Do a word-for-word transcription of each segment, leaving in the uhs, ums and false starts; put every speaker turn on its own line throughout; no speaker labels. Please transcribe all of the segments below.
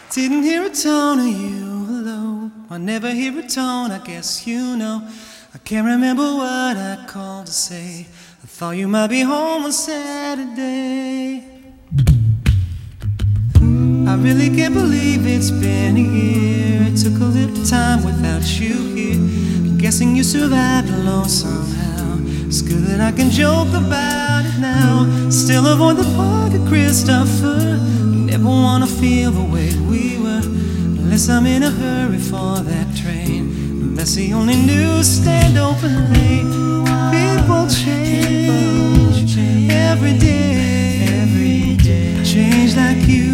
Didn't hear a tone of you, hello. I never hear a tone, I guess you know. I can't remember what I called to say. I thought you might be home on Saturday. I really can't believe it's been a year. It took a little time without you here. I'm guessing you survived alone somehow. It's good that I can joke about it now. Still avoid the park at Christopher. Never wanna feel the way we were, unless I'm in a hurry for that train. Unless the only newsstand open late. People change every day, every day. Change like you.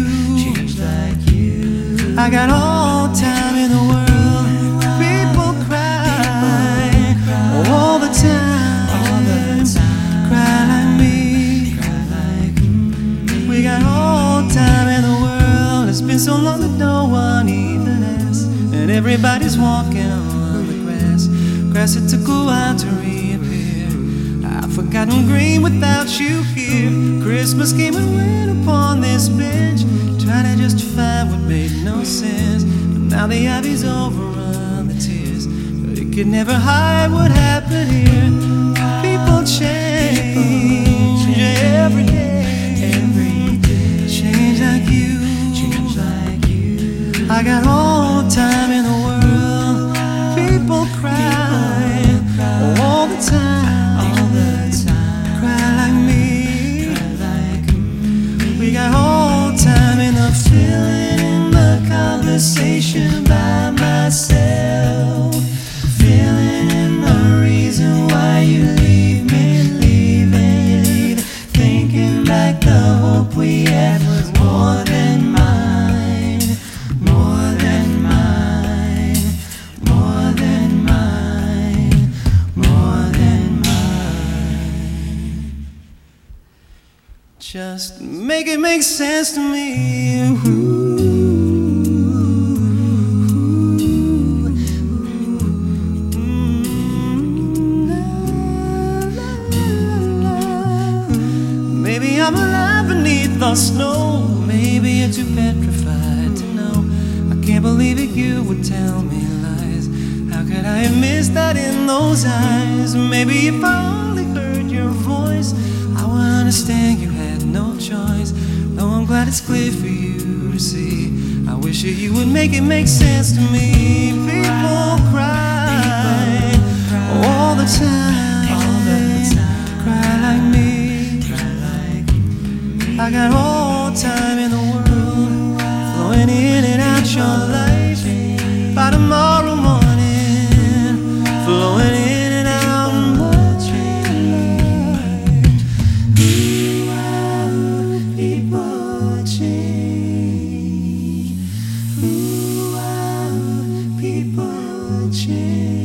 I got all time in the world. People cry all the time. Cry like me. We got all time in the world. It's been so long that no one even asks, and everybody's walking on the grass. Grass that took a while to reappear. I've forgotten green without you here. Christmas came and went upon this bench, trying to justify what made no sense. But now the ivy's overrun the tears, but it could never hide what happened here. People change every day, every day. Change like you, change like you. I got all time in the world. People cry all the time, all the time. Cry like me, cry like me. We got all time in the feeling, in the conversation by myself. Feeling in the reason why you leave me, leave and you leave. Thinking back, the hope we had was more than mine, more than mine, more than mine, more than mine. Just make it make sense to me. Ooh. Maybe I'm alive beneath the snow. Maybe you're too petrified to know. I can't believe it, you would tell me lies. How could I have missed that in those eyes? Maybe if I only heard your voice, I would understand you had no choice. Though I'm glad it's clear for you to see. I wish that you would make it make sense to me. People cry all the time, all the time. Cry like me. I got all time in the world, flowing in and out your life. By tomorrow morning, flowing in and out my life. Ooh, wow, people change. Ooh, wow, people change.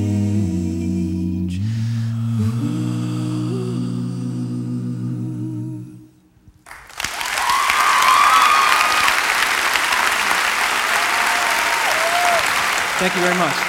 Thank you very much.